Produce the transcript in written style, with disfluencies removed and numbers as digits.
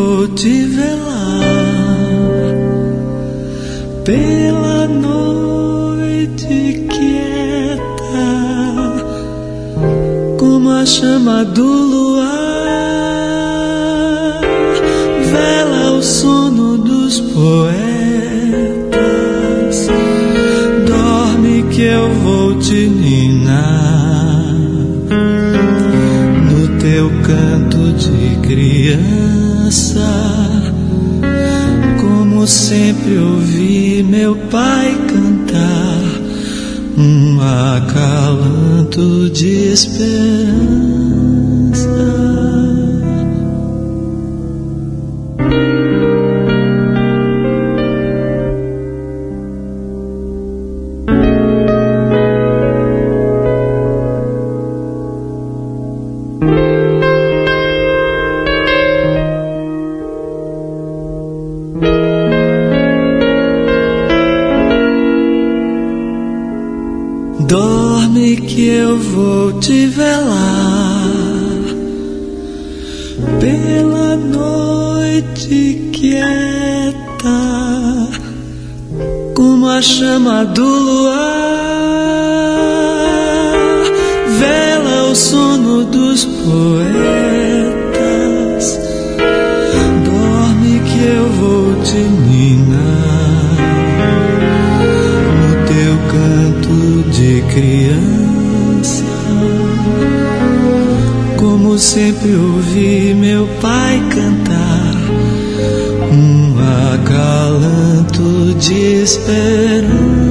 vou te velar pela noite quieta, como a chama do luar, vela o sono dos poetas. Dorme que eu vou te ninar no teu canto de criança, como sempre ouvi meu pai cantar, um acalanto de esperança. Dorme que eu vou te velar pela noite quieta, como a chama do luar, vela o sono dos poetas. Dorme que eu vou te ninar no teu canto de criança, como sempre ouvi meu pai cantar, um acalanto de esperança.